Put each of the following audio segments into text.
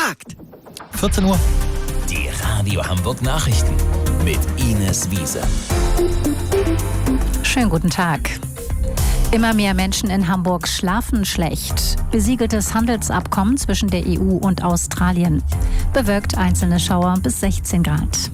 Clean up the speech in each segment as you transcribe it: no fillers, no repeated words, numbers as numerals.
Markt. 14 Uhr. Die Radio Hamburg Nachrichten mit Ines Wiese. Schönen guten Tag. Immer mehr Menschen in Hamburg schlafen schlecht. Besiegeltes Handelsabkommen zwischen der EU und Australien bewirkt einzelne Schauer bis 16 Grad.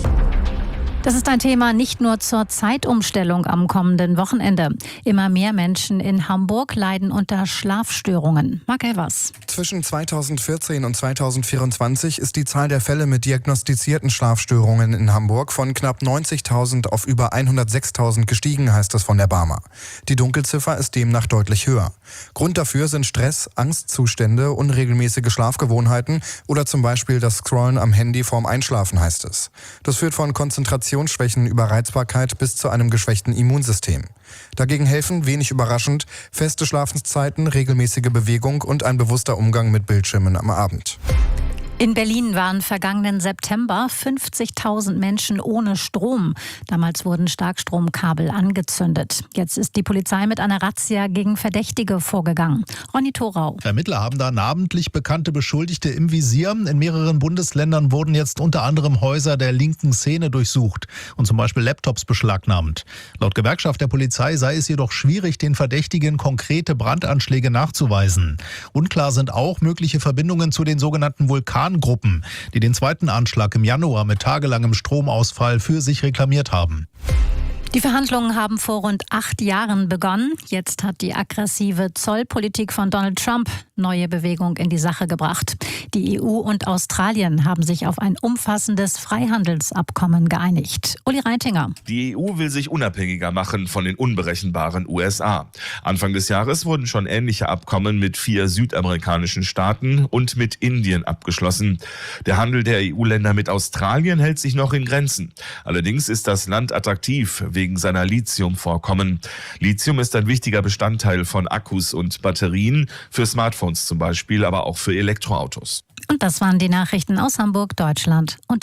Das ist ein Thema nicht nur zur Zeitumstellung am kommenden Wochenende. Immer mehr Menschen in Hamburg leiden unter Schlafstörungen. Marc Elvers. Zwischen 2014 und 2024 ist die Zahl der Fälle mit diagnostizierten Schlafstörungen in Hamburg von knapp 90.000 auf über 106.000 gestiegen, heißt es von der BAMA. Die Dunkelziffer ist demnach deutlich höher. Grund dafür sind Stress, Angstzustände, unregelmäßige Schlafgewohnheiten oder zum Beispiel das Scrollen am Handy vorm Einschlafen, heißt es. Das führt von Konzentrationsschwächen über Reizbarkeit bis zu einem geschwächten Immunsystem. Dagegen helfen, wenig überraschend, feste Schlafenszeiten, regelmäßige Bewegung und ein bewusster Umgang mit Bildschirmen am Abend. In Berlin waren vergangenen September 50.000 Menschen ohne Strom. Damals wurden Starkstromkabel angezündet. Jetzt ist die Polizei mit einer Razzia gegen Verdächtige vorgegangen. Ronny Thorau. Ermittler haben da namentlich bekannte Beschuldigte im Visier. In mehreren Bundesländern wurden jetzt unter anderem Häuser der linken Szene durchsucht und zum Beispiel Laptops beschlagnahmt. Laut Gewerkschaft der Polizei sei es jedoch schwierig, den Verdächtigen konkrete Brandanschläge nachzuweisen. Unklar sind auch mögliche Verbindungen zu den sogenannten Vulkangruppen, die den zweiten Anschlag im Januar mit tagelangem Stromausfall für sich reklamiert haben. Die Verhandlungen haben vor rund 8 Jahren begonnen. Jetzt hat die aggressive Zollpolitik von Donald Trump neue Bewegung in die Sache gebracht. Die EU und Australien haben sich auf ein umfassendes Freihandelsabkommen geeinigt. Uli Reitinger. Die EU will sich unabhängiger machen von den unberechenbaren USA. Anfang des Jahres wurden schon ähnliche Abkommen mit 4 südamerikanischen Staaten und mit Indien abgeschlossen. Der Handel der EU-Länder mit Australien hält sich noch in Grenzen. Allerdings ist das Land attraktiv wegen seiner Lithiumvorkommen. Lithium ist ein wichtiger Bestandteil von Akkus und Batterien, für Smartphones zum Beispiel, aber auch für Elektroautos. Und das waren die Nachrichten aus Hamburg, Deutschland und